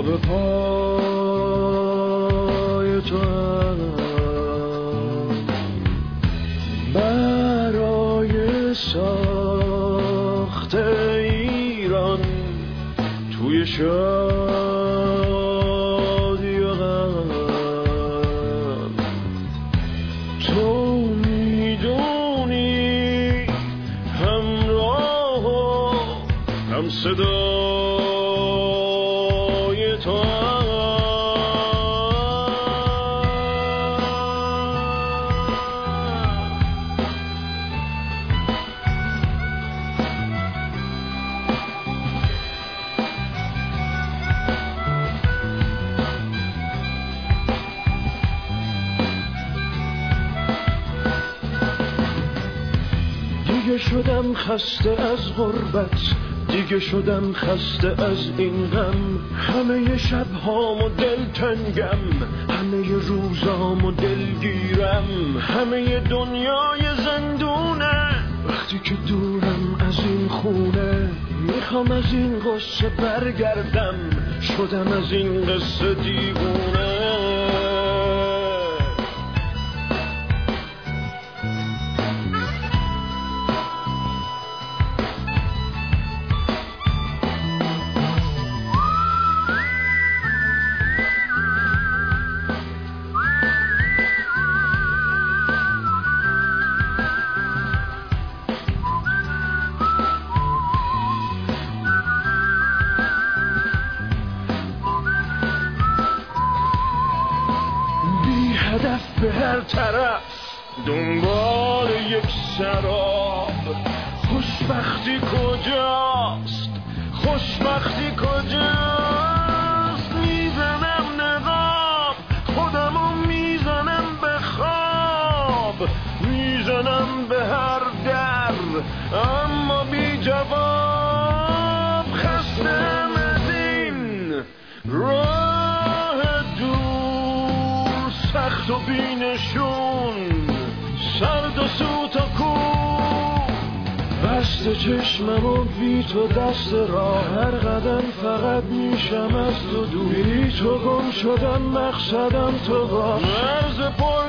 پا به پای تو برای ساخت ایران توی شادی و غم تو میدونی همراه و هم صدای تو دیگه شدم خسته از غربت، دیگه شدم خسته از این غم، همه شبهامو دلتنگم، همه روزامو دلگیرم، همه دنیای زندونه وقتی که دورم از این خونه، میخوام از این قصه برگردم، شدم از این قصه دیوونه. هدف به هر طرف دنبال یک سراب، خوشبختی کجاست؟ خوشبختی کجاست؟ میزنم نقاب خودمو، میزنم به خواب، میزنم به هر در اما بی جواب. خستم از این راه دور، سخت و بینشون، سرد و سوتاکو، بسته چشمم و بی تو دست راه، هر قدم فقط میشم از تو دور، بی تو گم شدم مقصدم تو باش، مرز پر